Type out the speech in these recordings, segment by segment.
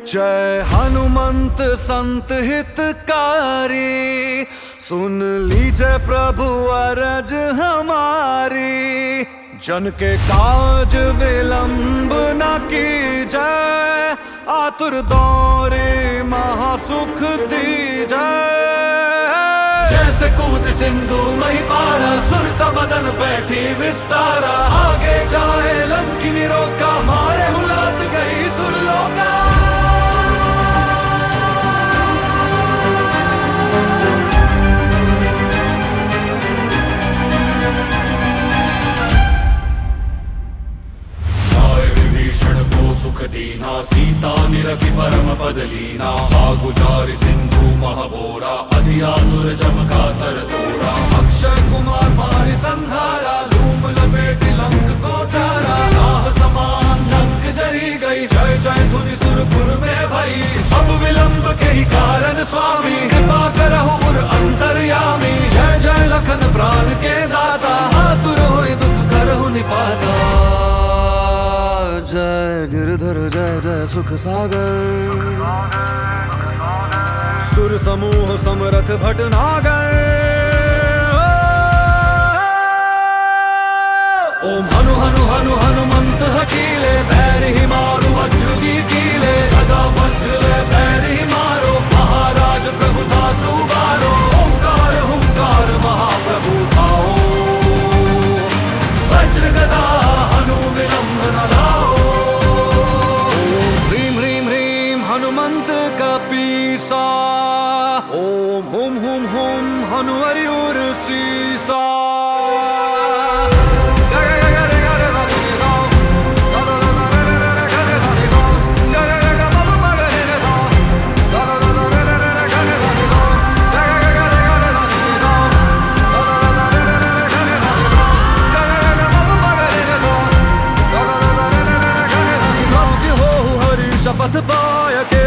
जय हनुमंत संत हितकारी, सुन लीजिए प्रभु अरज हमारी। जन के काज विलंब न कीजय, आतुर दौरे महासुख दीजय। जैसे कूद सिंधु मही पारा, सुर सबदन बैठी विस्तारा। आगे जाए लंकिनी रोका, मारे हुलात गई सुरलोका। सुख दीना, सीता निरखि परम पद लीना। गुजारि सिंधु महबोरा, अधियातुर जमका तर तोरा। अक्षय कुमार मारि संहारा, धूम लपेटि लंक को चारा। राह समान लंक जरी गई, जय जय धुनि सुरपुर में भई। अब विलंब के ही कारण स्वामी, कृपा करहु उर अंतर्यामी। जय जय लखन प्राण के दाता, आतुर होय दुख करहु निपाता। जय गिरधर जय जय सुख सागर, सुर समूह समरथ भटनागर। ओम हनु हनु हनु हनुमंत हकीले, पैर ही मारो वज्र की कीले। सदा वज्र ले पैर ही मारो, महाराज प्रभु दास उबारो। ओंकार हुंकार महाप्रभु थाओ, वज्र गदा हनु विलंब न लाओ। हनुमंत का पीसा, ओम हुम हुम हुम हनुवरि उर सीसा। शपथ पाय के,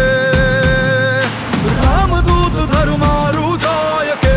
रामदूत धरु मारु जाय के।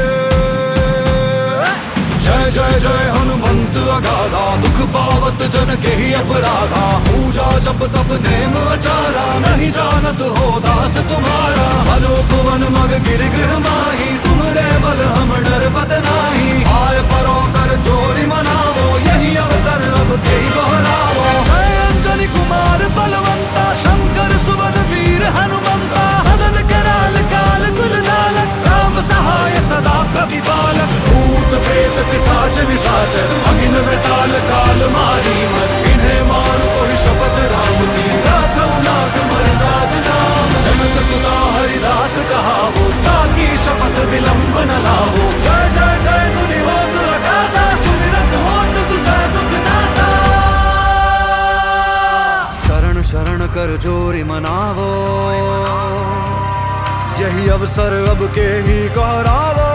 जय जय जय हनुमंत अगाधा, दुख पावत जन के ही अपराधा। पूजा जप तप नेम आचारा, नहीं जानत हो दास तुम्हारा। अलोक मग गिर गृह माही, तुमरे बल हम डर बत नाही। आय परो कर जोरी मनावो, यही अवसर अब के ही दोहरावो। जय अंजनी कुमार बलवंता, शंकर सुवन वीर हनुमंता। हनन कराल काल कुल नालक, राम सहाय सदा प्रतिपालक। भूत प्रेत पिशाच निशाचर, अगिन वेताल काल मारी मर। इन्हें मारो तो ही शपथ राम की, राखौ लाख मर जात नाम। जनक सुना हरिदास कहावो, ताकि शपथ विलंब न लावो। जय जय जय धुनि होत आकाशा, सुमिरत होत तुझै दुख नासा। चरण शरण कर जोरी मनावो, यही अवसर अब के ही गौरावो।